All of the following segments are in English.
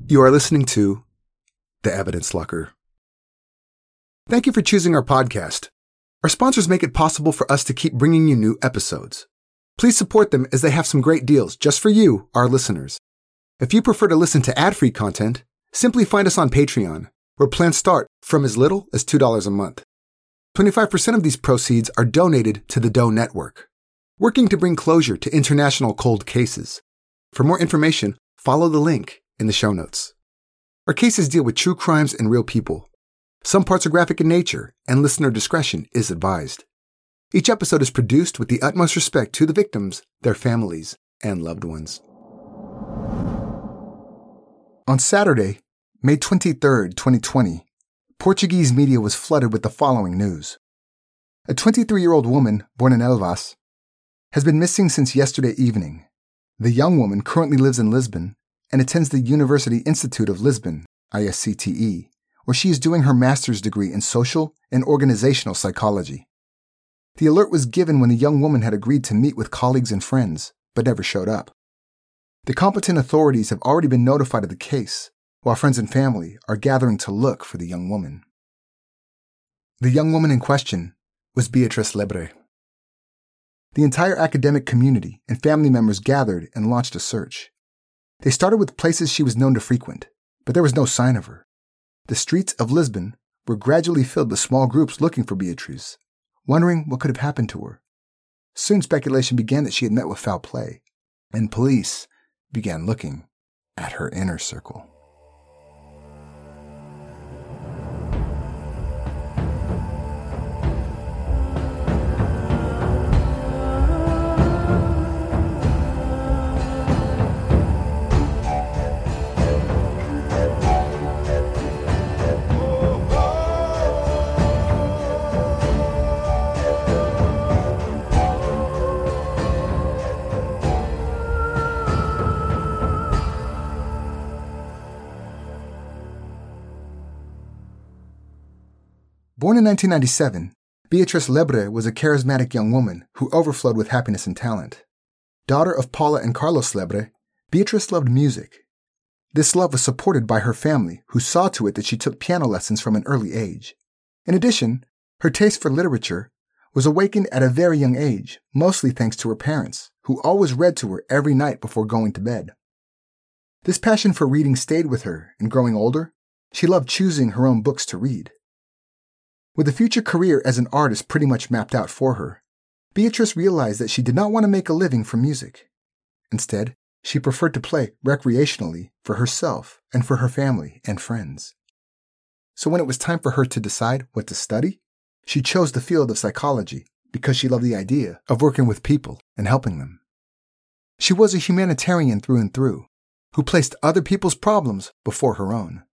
You are listening to The Evidence Locker. Thank you for choosing our podcast. Our sponsors make it possible for us to keep bringing you new episodes. Please support them as they have some great deals just for you, our listeners. If you prefer to listen to ad-free content, simply find us on Patreon, where plans start from as little as $2 a month. 25% of these proceeds are donated to the Doe Network, working to bring closure to international cold cases. For more information, follow the link in the show notes. Our cases deal with true crimes and real people. Some parts are graphic in nature, and listener discretion is advised. Each episode is produced with the utmost respect to the victims, their families, and loved ones. On Saturday, May 23, 2020, Portuguese media was flooded with the following news. A 23-year-old woman born in Elvas has been missing since yesterday evening. The young woman currently lives in Lisbon and attends the University Institute of Lisbon, ISCTE, where she is doing her master's degree in social and organizational psychology. The alert was given when the young woman had agreed to meet with colleagues and friends, but never showed up. The competent authorities have already been notified of the case, while friends and family are gathering to look for the young woman. The young woman in question was Beatriz Lebre. The entire academic community and family members gathered and launched a search. They started with places she was known to frequent, but there was no sign of her. The streets of Lisbon were gradually filled with small groups looking for Beatriz, wondering what could have happened to her. Soon speculation began that she had met with foul play, and police began looking at her inner circle. Born in 1997, Beatriz Lebre was a charismatic young woman who overflowed with happiness and talent. Daughter of Paula and Carlos Lebre, Beatriz loved music. This love was supported by her family, who saw to it that she took piano lessons from an early age. In addition, her taste for literature was awakened at a very young age, mostly thanks to her parents, who always read to her every night before going to bed. This passion for reading stayed with her, and growing older, she loved choosing her own books to read. With a future career as an artist pretty much mapped out for her, Beatriz realized that she did not want to make a living from music. Instead, she preferred to play recreationally for herself and for her family and friends. So when it was time for her to decide what to study, she chose the field of psychology because she loved the idea of working with people and helping them. She was a humanitarian through and through, who placed other people's problems before her own.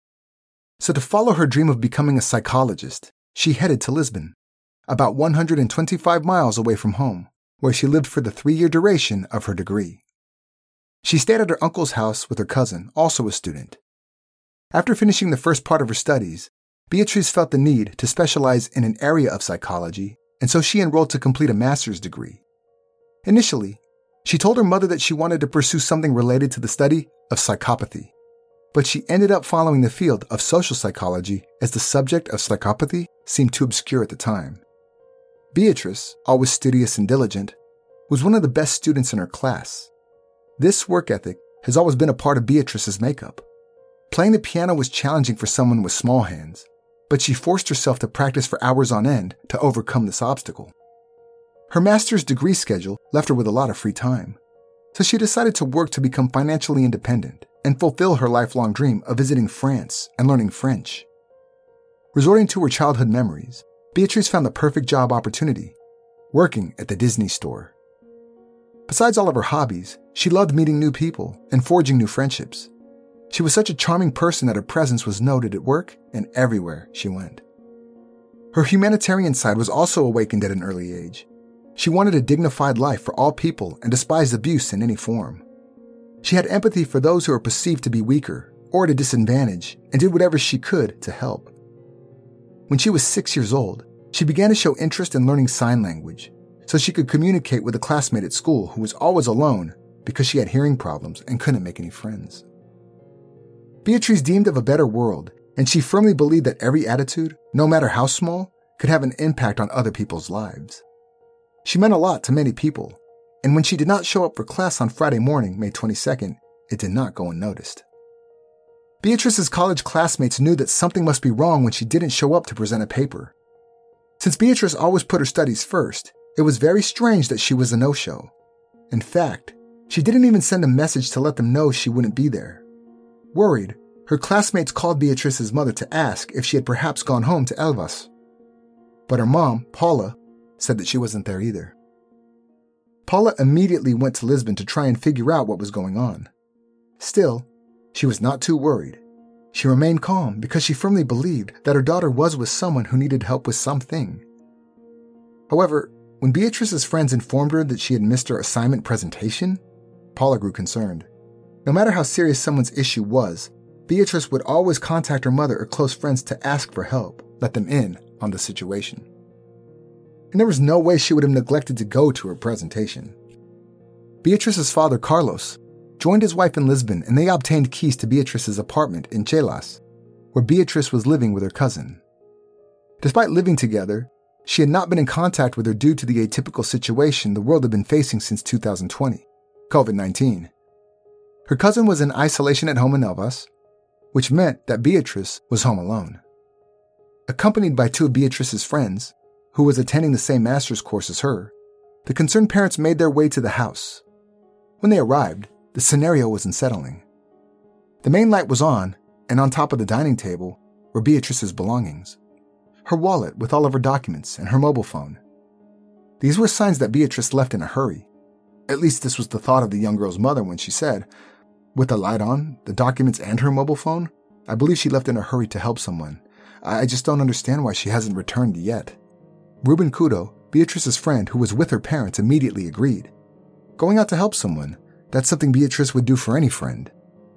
So to follow her dream of becoming a psychologist, she headed to Lisbon, about 125 miles away from home, where she lived for the 3-year duration of her degree. She stayed at her uncle's house with her cousin, also a student. After finishing the first part of her studies, Beatriz felt the need to specialize in an area of psychology, and so she enrolled to complete a master's degree. Initially, she told her mother that she wanted to pursue something related to the study of psychopathy. But she ended up following the field of social psychology as the subject of psychopathy seemed too obscure at the time. Beatriz, always studious and diligent, was one of the best students in her class. This work ethic has always been a part of Beatriz's makeup. Playing the piano was challenging for someone with small hands, but she forced herself to practice for hours on end to overcome this obstacle. Her master's degree schedule left her with a lot of free time, so she decided to work to become financially independent and fulfill her lifelong dream of visiting France and learning French. Resorting to her childhood memories, Beatriz found the perfect job opportunity, working at the Disney store. Besides all of her hobbies, she loved meeting new people and forging new friendships. She was such a charming person that her presence was noted at work and everywhere she went. Her humanitarian side was also awakened at an early age. She wanted a dignified life for all people and despised abuse in any form. She had empathy for those who were perceived to be weaker or at a disadvantage and did whatever she could to help. When she was 6 years old, she began to show interest in learning sign language so she could communicate with a classmate at school who was always alone because she had hearing problems and couldn't make any friends. Beatrice dreamed of a better world, and she firmly believed that every attitude, no matter how small, could have an impact on other people's lives. She meant a lot to many people, and when she did not show up for class on Friday morning, May 22nd, it did not go unnoticed. Beatrice's college classmates knew that something must be wrong when she didn't show up to present a paper. Since Beatrice always put her studies first, it was very strange that she was a no-show. In fact, she didn't even send a message to let them know she wouldn't be there. Worried, her classmates called Beatrice's mother to ask if she had perhaps gone home to Elvas. But her mom, Paula, said that she wasn't there either. Paula immediately went to Lisbon to try and figure out what was going on. Still, she was not too worried. She remained calm because she firmly believed that her daughter was with someone who needed help with something. However, when Beatrice's friends informed her that she had missed her assignment presentation, Paula grew concerned. No matter how serious someone's issue was, Beatrice would always contact her mother or close friends to ask for help, let them in on the situation. And there was no way she would have neglected to go to her presentation. Beatrice's father, Carlos, joined his wife in Lisbon, and they obtained keys to Beatrice's apartment in Chelas, where Beatrice was living with her cousin. Despite living together, she had not been in contact with her due to the atypical situation the world had been facing since 2020, COVID-19. Her cousin was in isolation at home in Elvas, which meant that Beatrice was home alone. Accompanied by two of Beatrice's friends, who was attending the same master's course as her, the concerned parents made their way to the house. When they arrived, the scenario was unsettling. The main light was on, and on top of the dining table were Beatrice's belongings. Her wallet with all of her documents and her mobile phone. These were signs that Beatrice left in a hurry. At least this was the thought of the young girl's mother when she said, "With the light on, the documents and her mobile phone, I believe she left in a hurry to help someone. I just don't understand why she hasn't returned yet." Ruben Couto, Beatrice's friend who was with her parents, immediately agreed. Going out to help someone, that's something Beatrice would do for any friend.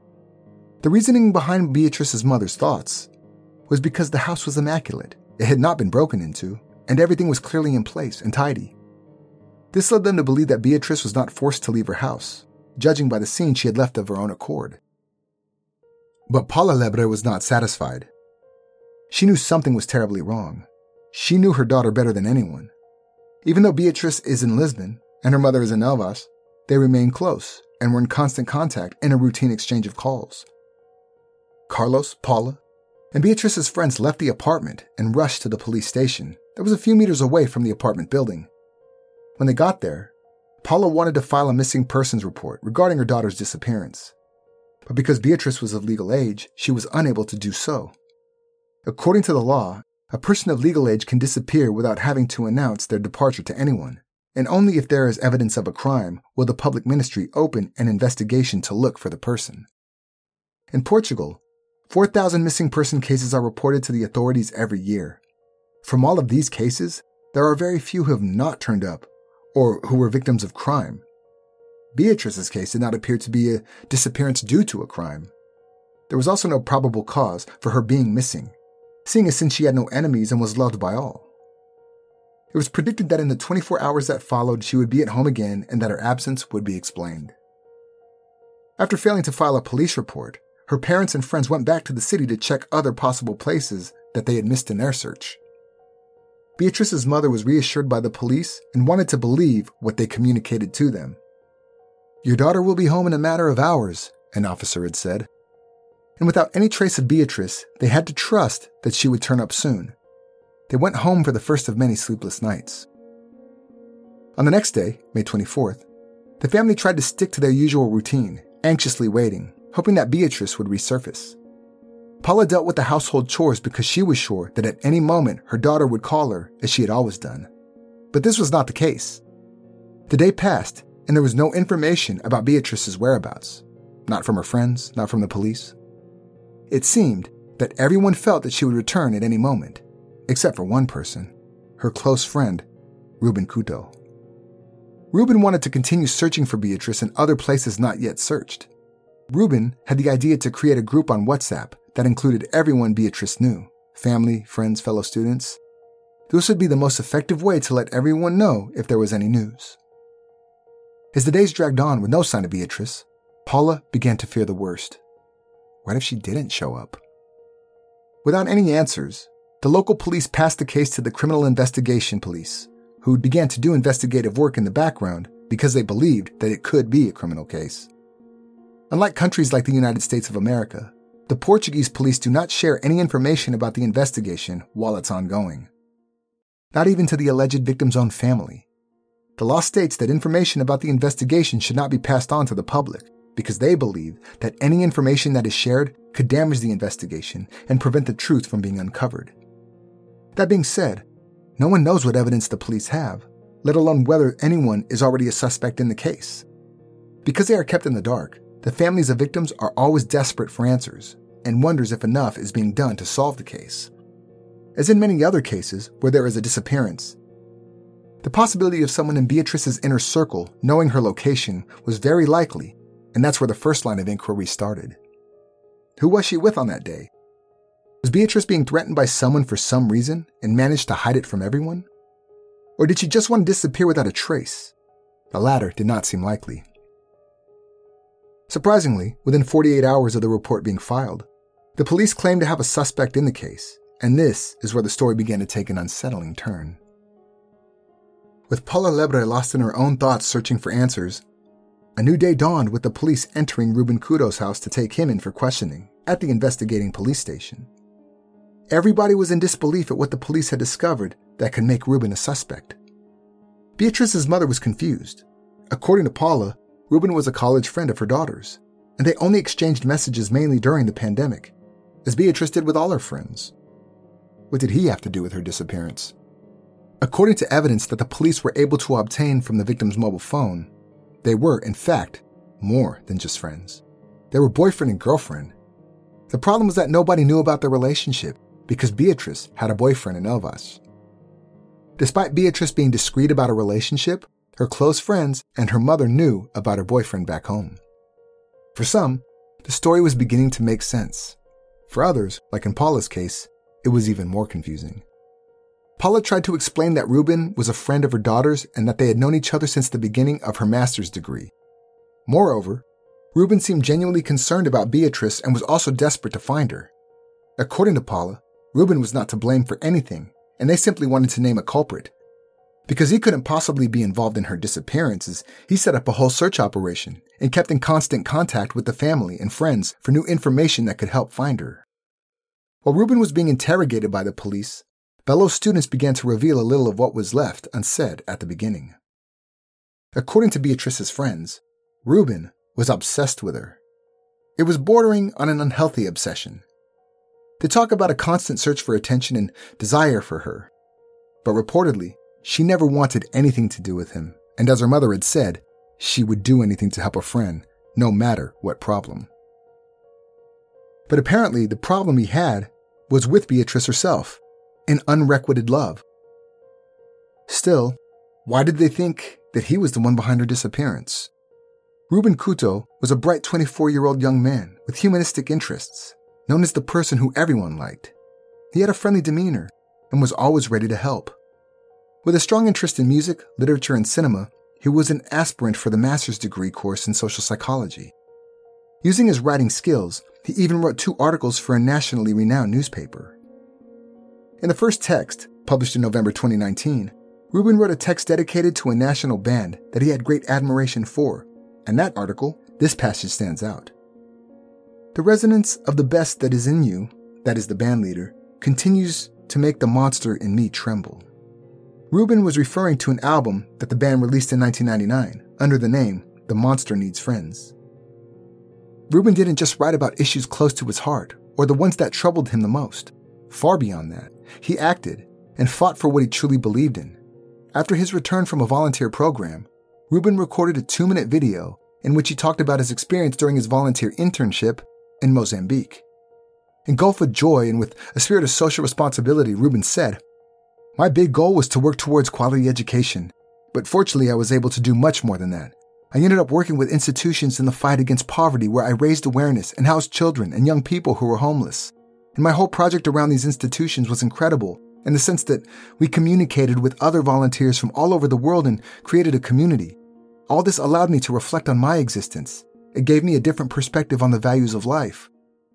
The reasoning behind Beatrice's mother's thoughts was because the house was immaculate. It had not been broken into, and everything was clearly in place and tidy. This led them to believe that Beatrice was not forced to leave her house, judging by the scene she had left of her own accord. But Paula Lebre was not satisfied. She knew something was terribly wrong. She knew her daughter better than anyone. Even though Beatrice is in Lisbon and her mother is in Elvas, they remained close and were in constant contact in a routine exchange of calls. Carlos, Paula, and Beatrice's friends left the apartment and rushed to the police station that was a few meters away from the apartment building. When they got there, Paula wanted to file a missing persons report regarding her daughter's disappearance. But because Beatrice was of legal age, she was unable to do so. According to the law, a person of legal age can disappear without having to announce their departure to anyone, and only if there is evidence of a crime will the public ministry open an investigation to look for the person. In Portugal, 4,000 missing person cases are reported to the authorities every year. From all of these cases, there are very few who have not turned up or who were victims of crime. Beatrice's case did not appear to be a disappearance due to a crime. There was also no probable cause for her being missing, seeing as since she had no enemies and was loved by all. It was predicted that in the 24 hours that followed, she would be at home again and that her absence would be explained. After failing to file a police report, her parents and friends went back to the city to check other possible places that they had missed in their search. Beatrice's mother was reassured by the police and wanted to believe what they communicated to them. "Your daughter will be home in a matter of hours," an officer had said. And without any trace of Beatrice, they had to trust that she would turn up soon. They went home for the first of many sleepless nights. On the next day, May 24th, the family tried to stick to their usual routine, anxiously waiting, hoping that Beatrice would resurface. Paula dealt with the household chores because she was sure that at any moment her daughter would call her as she had always done. But this was not the case. The day passed, and there was no information about Beatrice's whereabouts. Not from her friends, not from the police. It seemed that everyone felt that she would return at any moment, except for one person, her close friend, Ruben Couto. Ruben wanted to continue searching for Beatrice in other places not yet searched. Ruben had the idea to create a group on WhatsApp that included everyone Beatrice knew, family, friends, fellow students. This would be the most effective way to let everyone know if there was any news. As the days dragged on with no sign of Beatrice, Paula began to fear the worst. What if she didn't show up? Without any answers, the local police passed the case to the Criminal Investigation Police, who began to do investigative work in the background because they believed that it could be a criminal case. Unlike countries like the United States of America, the Portuguese police do not share any information about the investigation while it's ongoing. Not even to the alleged victim's own family. The law states that information about the investigation should not be passed on to the public because they believe that any information that is shared could damage the investigation and prevent the truth from being uncovered. That being said, no one knows what evidence the police have, let alone whether anyone is already a suspect in the case. Because they are kept in the dark, the families of victims are always desperate for answers and wonders if enough is being done to solve the case. As in many other cases where there is a disappearance, the possibility of someone in Beatrice's inner circle knowing her location was very likely, and that's where the first line of inquiry started. Who was she with on that day? Was Beatrice being threatened by someone for some reason and managed to hide it from everyone? Or did she just want to disappear without a trace? The latter did not seem likely. Surprisingly, within 48 hours of the report being filed, the police claimed to have a suspect in the case, and this is where the story began to take an unsettling turn. With Paula Lebre lost in her own thoughts searching for answers, a new day dawned with the police entering Ruben Couto's house to take him in for questioning at the investigating police station. Everybody was in disbelief at what the police had discovered that could make Ruben a suspect. Beatrice's mother was confused. According to Paula, Ruben was a college friend of her daughter's, and they only exchanged messages mainly during the pandemic, as Beatrice did with all her friends. What did he have to do with her disappearance? According to evidence that the police were able to obtain from the victim's mobile phone, they were, in fact, more than just friends. They were boyfriend and girlfriend. The problem was that nobody knew about their relationship because Beatrice had a boyfriend in Elvas. Despite Beatrice being discreet about a relationship, her close friends and her mother knew about her boyfriend back home. For some, the story was beginning to make sense. For others, like in Paula's case, it was even more confusing. Paula tried to explain that Ruben was a friend of her daughter's and that they had known each other since the beginning of her master's degree. Moreover, Ruben seemed genuinely concerned about Beatrice and was also desperate to find her. According to Paula, Ruben was not to blame for anything, and they simply wanted to name a culprit. Because he couldn't possibly be involved in her disappearances, he set up a whole search operation and kept in constant contact with the family and friends for new information that could help find her. While Ruben was being interrogated by the police, Bellows students began to reveal a little of what was left unsaid at the beginning. According to Beatrice's friends, Ruben was obsessed with her. It was bordering on an unhealthy obsession. They talk about a constant search for attention and desire for her. But reportedly, she never wanted anything to do with him, and as her mother had said, she would do anything to help a friend, no matter what problem. But apparently the problem he had was with Beatrice herself, an unrequited love. Still, why did they think that he was the one behind her disappearance? Ruben Couto was a bright 24-year-old young man with humanistic interests, known as the person who everyone liked. He had a friendly demeanor and was always ready to help. With a strong interest in music, literature, and cinema, he was an aspirant for the master's degree course in social psychology. Using his writing skills, he even wrote 2 articles for a nationally renowned newspaper. In the first text, published in November 2019, Ruben wrote a text dedicated to a national band that he had great admiration for, and that article, this passage stands out. The resonance of the best that is in you, that is the band leader, continues to make the monster in me tremble. Ruben was referring to an album that the band released in 1999 under the name The Monster Needs Friends. Ruben didn't just write about issues close to his heart or the ones that troubled him the most. Far beyond that, he acted and fought for what he truly believed in. After his return from a volunteer program, Ruben recorded a 2-minute video in which he talked about his experience during his volunteer internship in Mozambique. Engulfed with joy and with a spirit of social responsibility, Ruben said, "My big goal was to work towards quality education, but fortunately I was able to do much more than that. I ended up working with institutions in the fight against poverty where I raised awareness and housed children and young people who were homeless. And my whole project around these institutions was incredible in the sense that we communicated with other volunteers from all over the world and created a community. All this allowed me to reflect on my existence. It gave me a different perspective on the values of life.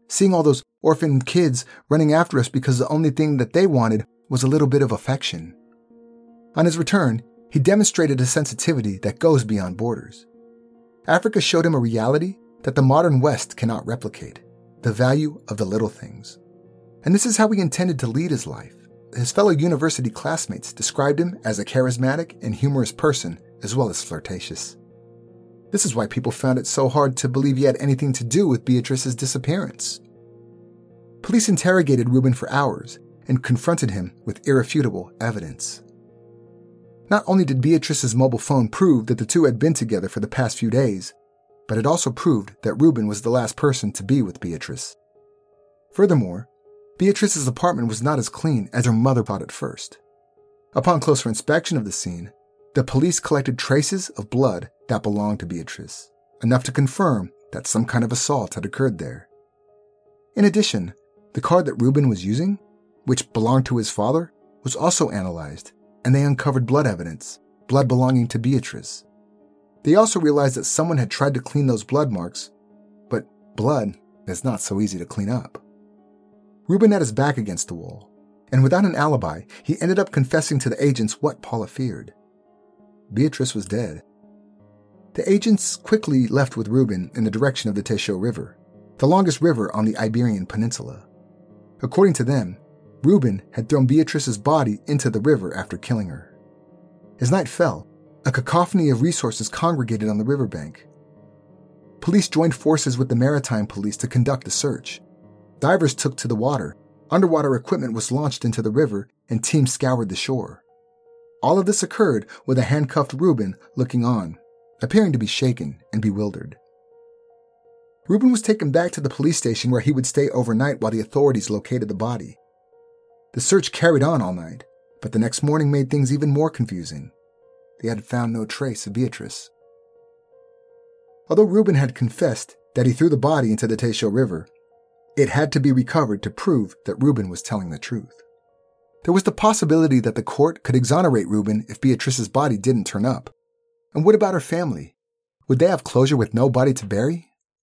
seeing all those orphaned kids running after us because the only thing that they wanted was a little bit of affection. On his return, he demonstrated a sensitivity that goes beyond borders. Africa showed him a reality that the modern West cannot replicate, the value of the little things. And this is how he intended to lead his life. His fellow university classmates described him as a charismatic and humorous person, as well as flirtatious. This is why people found it so hard to believe he had anything to do with Beatrice's disappearance. Police interrogated Ruben for hours and confronted him with irrefutable evidence. Not only did Beatrice's mobile phone prove that the two had been together for the past few days, but it also proved that Ruben was the last person to be with Beatrice. Furthermore, Beatrice's apartment was not as clean as her mother thought at first. Upon closer inspection of the scene, the police collected traces of blood that belonged to Beatrice, enough to confirm that some kind of assault had occurred there. In addition, the car that Ruben was using, which belonged to his father, was also analyzed, and they uncovered blood evidence, blood belonging to Beatrice. They also realized that someone had tried to clean those blood marks, but blood is not so easy to clean up. Ruben had his back against the wall, and without an alibi, he ended up confessing to the agents what Paula feared. Beatrice was dead. The agents quickly left with Ruben in the direction of the Tejo River, the longest river on the Iberian Peninsula. According to them, Ruben had thrown Beatrice's body into the river after killing her. As night fell, a cacophony of resources congregated on the riverbank. Police joined forces with the maritime police to conduct a search. Divers took to the water, underwater equipment was launched into the river, and teams scoured the shore. All of this occurred with a handcuffed Ruben looking on, appearing to be shaken and bewildered. Ruben was taken back to the police station where he would stay overnight while the authorities located the body. The search carried on all night, but the next morning made things even more confusing. They had found no trace of Beatrice. Although Ruben had confessed that he threw the body into the Tejo River, it had to be recovered to prove that Ruben was telling the truth. There was the possibility that the court could exonerate Ruben if Beatrice's body didn't turn up. And what about her family? Would they have closure with no body to bury?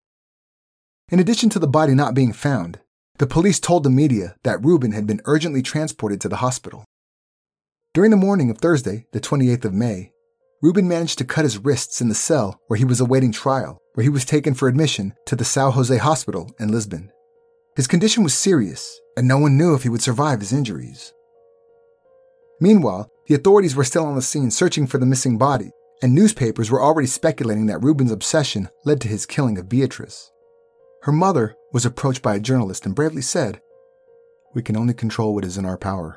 In addition to the body not being found, the police told the media that Ruben had been urgently transported to the hospital. During the morning of Thursday, the 28th of May, Ruben managed to cut his wrists in the cell where he was awaiting trial, where he was taken for admission to the São José Hospital in Lisbon. His condition was serious, and no one knew if he would survive his injuries. Meanwhile, the authorities were still on the scene searching for the missing body, and newspapers were already speculating that Ruben's obsession led to his killing of Beatrice. Her mother was approached by a journalist and bravely said, "We can only control what is in our power."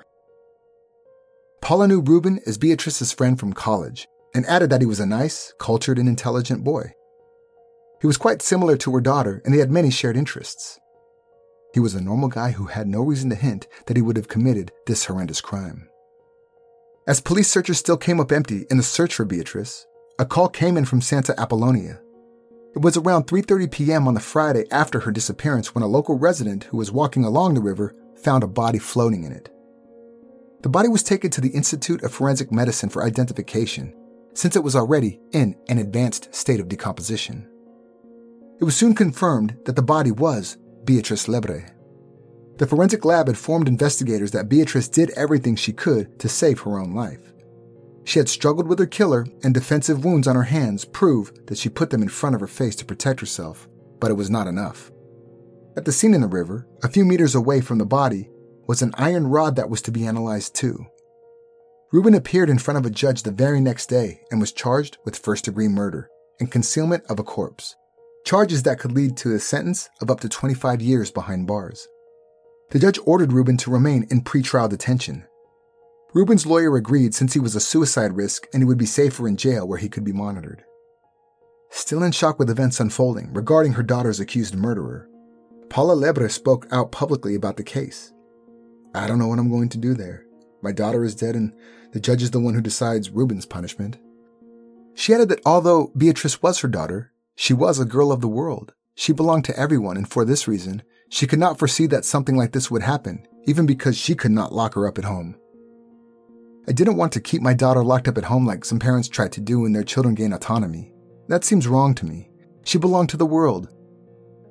Paula knew Ruben as Beatrice's friend from college, and added that he was a nice, cultured, and intelligent boy. He was quite similar to her daughter, and they had many shared interests. He was a normal guy who had no reason to hint that he would have committed this horrendous crime. As police searchers still came up empty in the search for Beatrice, a call came in from Santa Apollonia. It was around 3:30 p.m. on the Friday after her disappearance when a local resident who was walking along the river found a body floating in it. The body was taken to the Institute of Forensic Medicine for identification, since it was already in an advanced state of decomposition. It was soon confirmed that the body was Beatrice Lebre. The forensic lab informed investigators that Beatrice did everything she could to save her own life. She had struggled with her killer, and defensive wounds on her hands prove that she put them in front of her face to protect herself, but it was not enough. At the scene in the river, a few meters away from the body, was an iron rod that was to be analyzed too. Ruben appeared in front of a judge the very next day and was charged with first-degree murder and concealment of a corpse, charges that could lead to a sentence of up to 25 years behind bars. The judge ordered Ruben to remain in pretrial detention. Ruben's lawyer agreed since he was a suicide risk and he would be safer in jail where he could be monitored. Still in shock with events unfolding regarding her daughter's accused murderer, Paula Lebre spoke out publicly about the case. "I don't know what I'm going to do there. My daughter is dead and the judge is the one who decides Ruben's punishment." She added that although Beatrice was her daughter, she was a girl of the world. She belonged to everyone, and for this reason, she could not foresee that something like this would happen, even because she could not lock her up at home. "I didn't want to keep my daughter locked up at home like some parents try to do when their children gain autonomy. That seems wrong to me. She belonged to the world.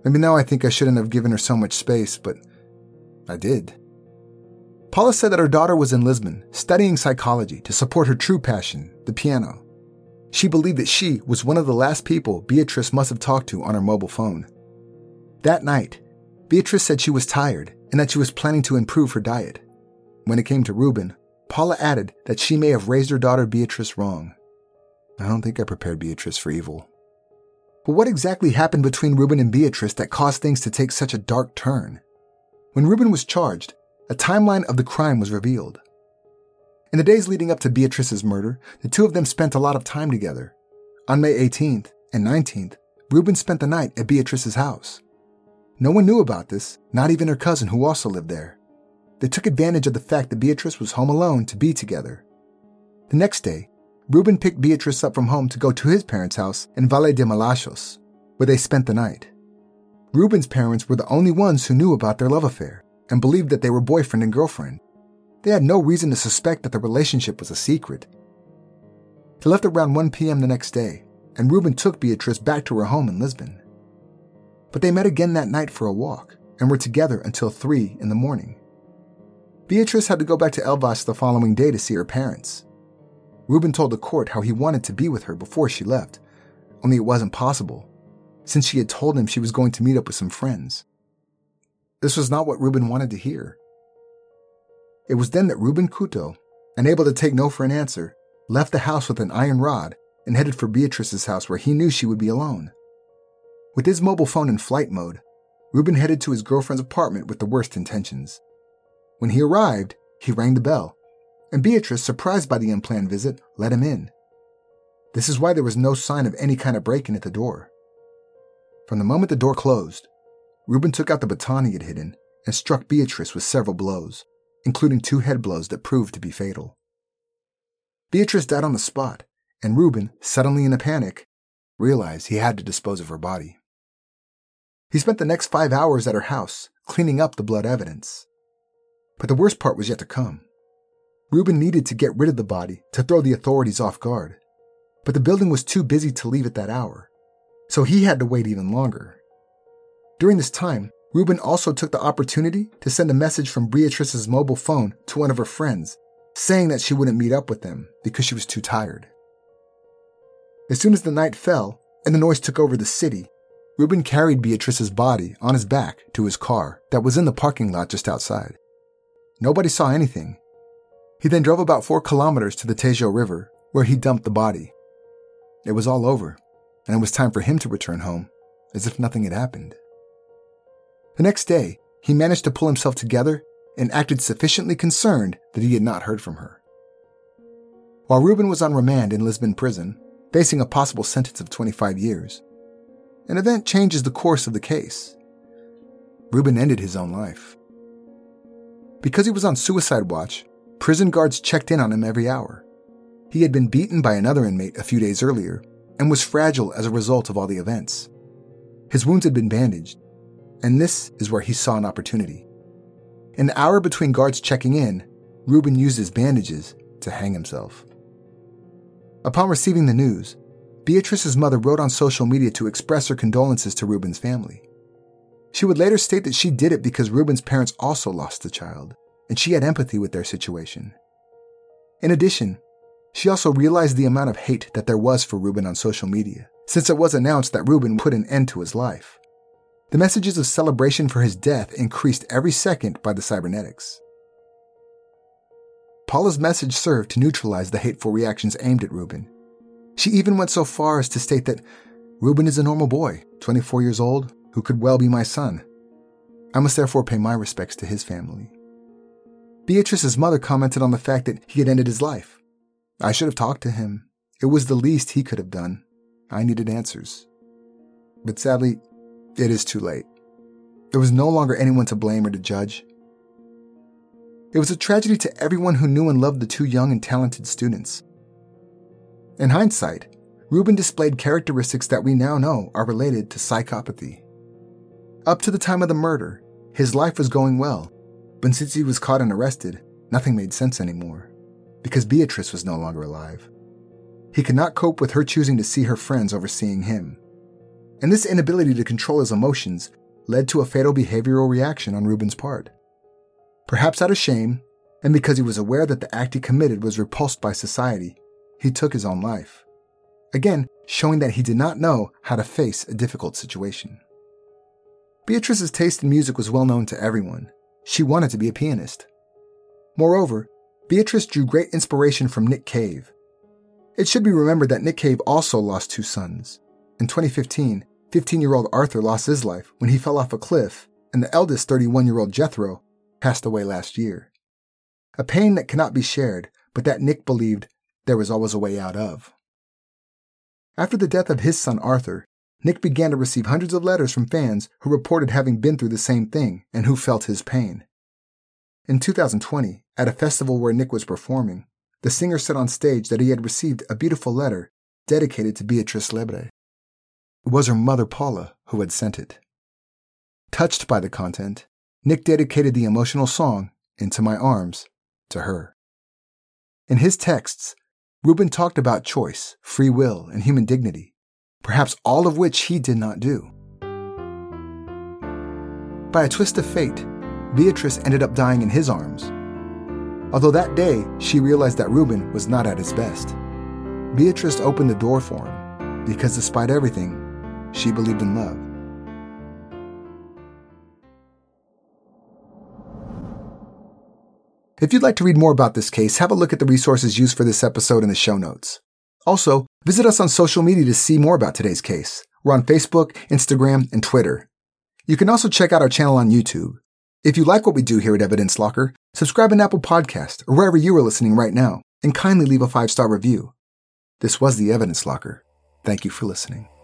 Maybe now I think I shouldn't have given her so much space, but I did. Paula said that her daughter was in Lisbon studying psychology to support her true passion, the piano. She believed that she was one of the last people Beatrice must have talked to on her mobile phone. That night, Beatrice said she was tired and that she was planning to improve her diet. When it came to Ruben, Paula added that she may have raised her daughter Beatrice wrong. I don't think I prepared Beatrice for evil. But what exactly happened between Ruben and Beatrice that caused things to take such a dark turn? When Ruben was charged, a timeline of the crime was revealed. In the days leading up to Beatrice's murder, the two of them spent a lot of time together. On May 18th and 19th, Ruben spent the night at Beatrice's house. No one knew about this, not even her cousin who also lived there. They took advantage of the fact that Beatrice was home alone to be together. The next day, Ruben picked Beatrice up from home to go to his parents' house in Valle de Malachos, where they spent the night. Ruben's parents were the only ones who knew about their love affair and believed that they were boyfriend and girlfriend. They had no reason to suspect that the relationship was a secret. They left around 1 p.m. the next day, and Ruben took Beatrice back to her home in Lisbon. But they met again that night for a walk and were together until 3 in the morning. Beatrice had to go back to Elvas the following day to see her parents. Ruben told the court how he wanted to be with her before she left, only it wasn't possible, since she had told him she was going to meet up with some friends. This was not what Ruben wanted to hear. It was then that Ruben Couto, unable to take no for an answer, left the house with an iron rod and headed for Beatrice's house where he knew she would be alone. With his mobile phone in flight mode, Ruben headed to his girlfriend's apartment with the worst intentions. When he arrived, he rang the bell, and Beatrice, surprised by the unplanned visit, let him in. This is why there was no sign of any kind of break-in at the door. From the moment the door closed, Ruben took out the baton he had hidden and struck Beatrice with several blows, including 2 head blows that proved to be fatal. Beatrice died on the spot, and Ruben, suddenly in a panic, realized he had to dispose of her body. He spent the next 5 hours at her house, cleaning up the blood evidence. But the worst part was yet to come. Ruben needed to get rid of the body to throw the authorities off guard, but the building was too busy to leave at that hour, so he had to wait even longer. During this time, Ruben also took the opportunity to send a message from Beatrice's mobile phone to one of her friends, saying that she wouldn't meet up with them because she was too tired. As soon as the night fell and the noise took over the city, Ruben carried Beatrice's body on his back to his car that was in the parking lot just outside. Nobody saw anything. He then drove about 4 kilometers to the Tejo River, where he dumped the body. It was all over, and it was time for him to return home, as if nothing had happened. The next day, he managed to pull himself together and acted sufficiently concerned that he had not heard from her. While Ruben was on remand in Lisbon prison, facing a possible sentence of 25 years, an event changes the course of the case. Ruben ended his own life. Because he was on suicide watch, prison guards checked in on him every hour. He had been beaten by another inmate a few days earlier and was fragile as a result of all the events. His wounds had been bandaged, and this is where he saw an opportunity. In the hour between guards checking in, Ruben used his bandages to hang himself. Upon receiving the news, Beatrice's mother wrote on social media to express her condolences to Ruben's family. She would later state that she did it because Ruben's parents also lost a child, and she had empathy with their situation. In addition, she also realized the amount of hate that there was for Ruben on social media, since it was announced that Ruben put an end to his life. The messages of celebration for his death increased every second by the cybernetics. Paula's message served to neutralize the hateful reactions aimed at Ruben. She even went so far as to state that Ruben is a normal boy, 24 years old, who could well be my son. I must therefore pay my respects to his family. Beatrice's mother commented on the fact that he had ended his life. I should have talked to him. It was the least he could have done. I needed answers. But sadly, it is too late. There was no longer anyone to blame or to judge. It was a tragedy to everyone who knew and loved the 2 young and talented students. In hindsight, Ruben displayed characteristics that we now know are related to psychopathy. Up to the time of the murder, his life was going well, but since he was caught and arrested, nothing made sense anymore, because Beatrice was no longer alive. He could not cope with her choosing to see her friends over seeing him. and this inability to control his emotions led to a fatal behavioral reaction on Ruben's part. Perhaps out of shame, and because he was aware that the act he committed was repulsed by society, he took his own life. Again, showing that he did not know how to face a difficult situation. Beatrice's taste in music was well known to everyone. She wanted to be a pianist. Moreover, Beatrice drew great inspiration from Nick Cave. It should be remembered that Nick Cave also lost 2 sons. In 2015, 15-year-old Arthur lost his life when he fell off a cliff, and the eldest 31-year-old Jethro passed away last year. A pain that cannot be shared, but that Nick believed there was always a way out of. After the death of his son Arthur, Nick began to receive hundreds of letters from fans who reported having been through the same thing and who felt his pain. In 2020, at a festival where Nick was performing, the singer said on stage that he had received a beautiful letter dedicated to Beatrice Lebre. It was her mother Paula who had sent it. Touched by the content, Nick dedicated the emotional song, Into My Arms, to her. In his texts, Ruben talked about choice, free will, and human dignity, perhaps all of which he did not do. By a twist of fate, Beatrice ended up dying in his arms. Although that day she realized that Ruben was not at his best, Beatrice opened the door for him because despite everything, she believed in love. If you'd like to read more about this case, have a look at the resources used for this episode in the show notes. Also, visit us on social media to see more about today's case. We're on Facebook, Instagram, and Twitter. You can also check out our channel on YouTube. If you like what we do here at Evidence Locker, subscribe on Apple Podcast or wherever you are listening right now, and kindly leave a 5-star review. This was the Evidence Locker. Thank you for listening.